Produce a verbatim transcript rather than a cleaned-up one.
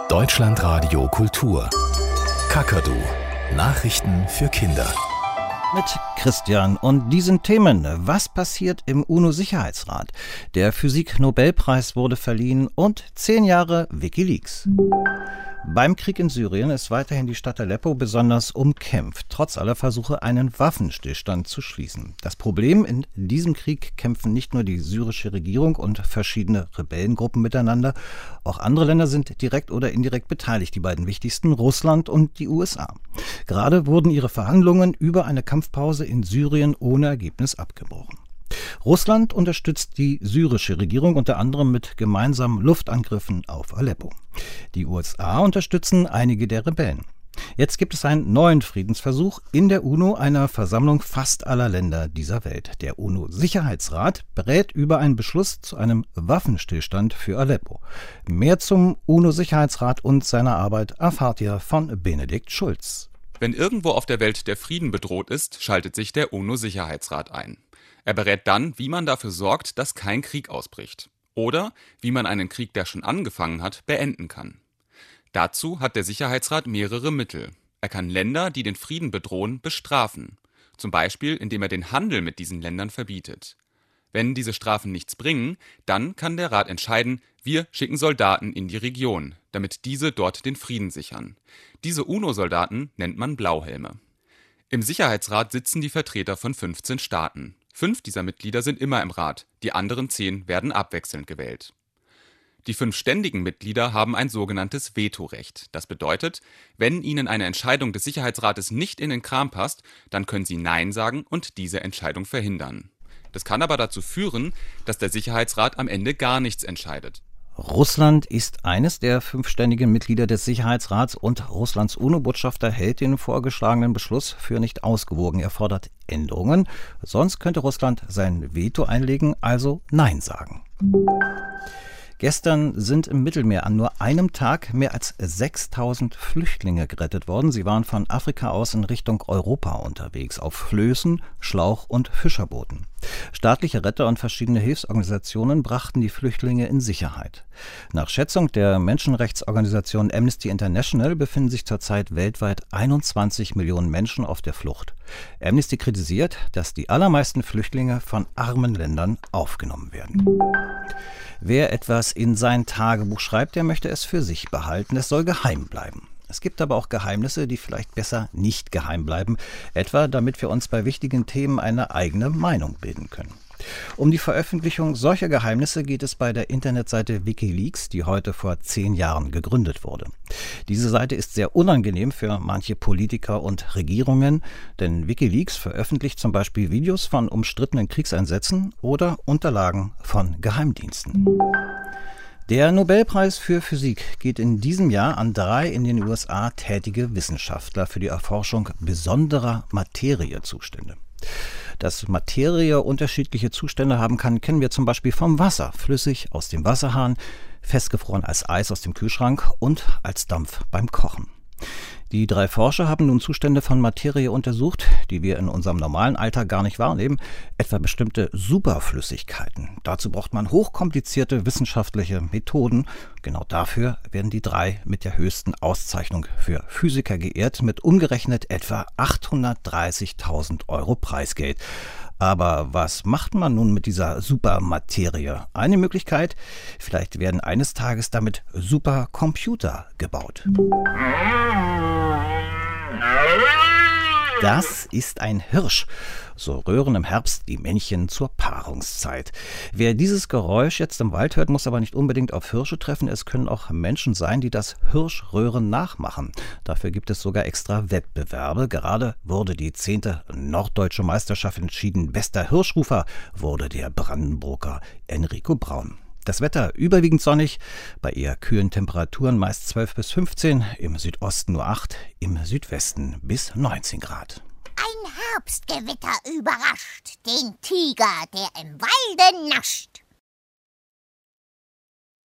Deutschlandradio Kultur. Kakadu. Nachrichten für Kinder. Mit Christian und diesen Themen. Was passiert im UNO-Sicherheitsrat? Der Physik-Nobelpreis wurde verliehen und zehn Jahre WikiLeaks. Beim Krieg in Syrien ist weiterhin die Stadt Aleppo besonders umkämpft, trotz aller Versuche, einen Waffenstillstand zu schließen. Das Problem: in diesem Krieg kämpfen nicht nur die syrische Regierung und verschiedene Rebellengruppen miteinander, auch andere Länder sind direkt oder indirekt beteiligt, die beiden wichtigsten, Russland und die U S A. Gerade wurden ihre Verhandlungen über eine Kampfpause in Syrien ohne Ergebnis abgebrochen. Russland unterstützt die syrische Regierung unter anderem mit gemeinsamen Luftangriffen auf Aleppo. Die U S A unterstützen einige der Rebellen. Jetzt gibt es einen neuen Friedensversuch in der UNO, einer Versammlung fast aller Länder dieser Welt. Der UNO-Sicherheitsrat berät über einen Beschluss zu einem Waffenstillstand für Aleppo. Mehr zum UNO-Sicherheitsrat und seiner Arbeit erfahrt ihr von Benedikt Schulz. Wenn irgendwo auf der Welt der Frieden bedroht ist, schaltet sich der UNO-Sicherheitsrat ein. Er berät dann, wie man dafür sorgt, dass kein Krieg ausbricht. Oder wie man einen Krieg, der schon angefangen hat, beenden kann. Dazu hat der Sicherheitsrat mehrere Mittel. Er kann Länder, die den Frieden bedrohen, bestrafen. Zum Beispiel, indem er den Handel mit diesen Ländern verbietet. Wenn diese Strafen nichts bringen, dann kann der Rat entscheiden, wir schicken Soldaten in die Region, damit diese dort den Frieden sichern. Diese UNO-Soldaten nennt man Blauhelme. Im Sicherheitsrat sitzen die Vertreter von fünfzehn Staaten. Fünf dieser Mitglieder sind immer im Rat, die anderen zehn werden abwechselnd gewählt. Die fünf ständigen Mitglieder haben ein sogenanntes Vetorecht. Das bedeutet, wenn ihnen eine Entscheidung des Sicherheitsrates nicht in den Kram passt, dann können sie Nein sagen und diese Entscheidung verhindern. Das kann aber dazu führen, dass der Sicherheitsrat am Ende gar nichts entscheidet. Russland ist eines der fünf ständigen Mitglieder des Sicherheitsrats und Russlands UNO-Botschafter hält den vorgeschlagenen Beschluss für nicht ausgewogen. Er fordert Änderungen, sonst könnte Russland sein Veto einlegen, also Nein sagen. Gestern sind im Mittelmeer an nur einem Tag mehr als sechstausend Flüchtlinge gerettet worden. Sie waren von Afrika aus in Richtung Europa unterwegs, auf Flößen, Schlauch- und Fischerbooten. Staatliche Retter und verschiedene Hilfsorganisationen brachten die Flüchtlinge in Sicherheit. Nach Schätzung der Menschenrechtsorganisation Amnesty International befinden sich zurzeit weltweit einundzwanzig Millionen Menschen auf der Flucht. Amnesty kritisiert, dass die allermeisten Flüchtlinge von armen Ländern aufgenommen werden. Wer etwas in sein Tagebuch schreibt, der möchte es für sich behalten. Es soll geheim bleiben. Es gibt aber auch Geheimnisse, die vielleicht besser nicht geheim bleiben, etwa damit wir uns bei wichtigen Themen eine eigene Meinung bilden können. Um die Veröffentlichung solcher Geheimnisse geht es bei der Internetseite WikiLeaks, die heute vor zehn Jahren gegründet wurde. Diese Seite ist sehr unangenehm für manche Politiker und Regierungen, denn WikiLeaks veröffentlicht zum Beispiel Videos von umstrittenen Kriegseinsätzen oder Unterlagen von Geheimdiensten. Der Nobelpreis für Physik geht in diesem Jahr an drei in den U S A tätige Wissenschaftler für die Erforschung besonderer Materiezustände. Dass Materie unterschiedliche Zustände haben kann, kennen wir zum Beispiel vom Wasser, flüssig aus dem Wasserhahn, festgefroren als Eis aus dem Kühlschrank und als Dampf beim Kochen. Die drei Forscher haben nun Zustände von Materie untersucht, die wir in unserem normalen Alltag gar nicht wahrnehmen, etwa bestimmte Superflüssigkeiten. Dazu braucht man hochkomplizierte wissenschaftliche Methoden. Genau dafür werden die drei mit der höchsten Auszeichnung für Physiker geehrt, mit umgerechnet etwa achthundertdreißigtausend Euro Preisgeld. Aber was macht man nun mit dieser Supermaterie? Eine Möglichkeit: vielleicht werden eines Tages damit Supercomputer gebaut. Das ist ein Hirsch. So röhren im Herbst die Männchen zur Paarungszeit. Wer dieses Geräusch jetzt im Wald hört, muss aber nicht unbedingt auf Hirsche treffen. Es können auch Menschen sein, die das Hirschröhren nachmachen. Dafür gibt es sogar extra Wettbewerbe. Gerade wurde die zehnte norddeutsche Meisterschaft entschieden. Bester Hirschrufer wurde der Brandenburger Enrico Braun. Das Wetter überwiegend sonnig, bei eher kühlen Temperaturen meist zwölf bis fünfzehn, im Südosten nur acht, im Südwesten bis neunzehn Grad. Ein Herbstgewitter überrascht den Tiger, der im Walde nascht.